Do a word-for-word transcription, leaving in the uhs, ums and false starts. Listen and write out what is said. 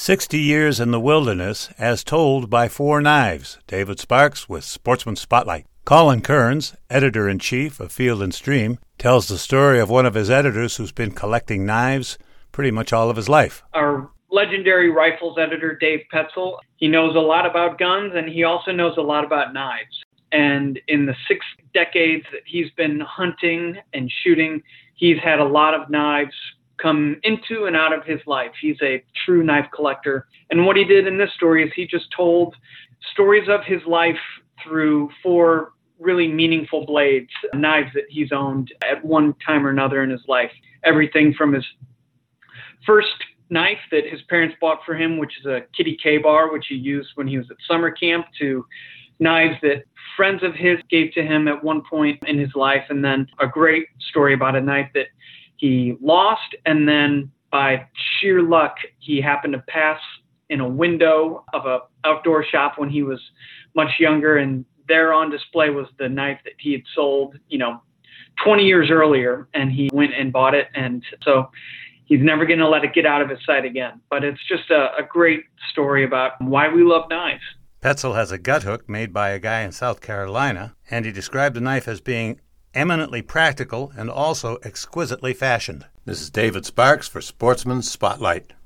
Sixty Years in the Wilderness as Told by Four Knives. David Sparks with Sportsman Spotlight. Colin Kearns, editor-in-chief of Field and Stream, tells the story of one of his editors who's been collecting knives pretty much all of his life. Our legendary rifles editor, Dave Petzel, he knows a lot about guns, and he also knows a lot about knives. And in the six decades that he's been hunting and shooting, he's had a lot of knives come into and out of his life. He's a true knife collector. And what he did in this story is he just told stories of his life through four really meaningful blades, knives that he's owned at one time or another in his life. Everything from his first knife that his parents bought for him, which is a Kitty K-bar, which he used when he was at summer camp, to knives that friends of his gave to him at one point in his life, and then a great story about a knife that he lost, and then by sheer luck, he happened to pass in a window of a outdoor shop when he was much younger, and there on display was the knife that he had sold, you know, twenty years earlier, and he went and bought it, and so he's never going to let it get out of his sight again. But it's just a, a great story about why we love knives. Petzel has a gut hook made by a guy in South Carolina, and he described the knife as being eminently practical and also exquisitely fashioned. This is David Sparks for Sportsman Spotlight.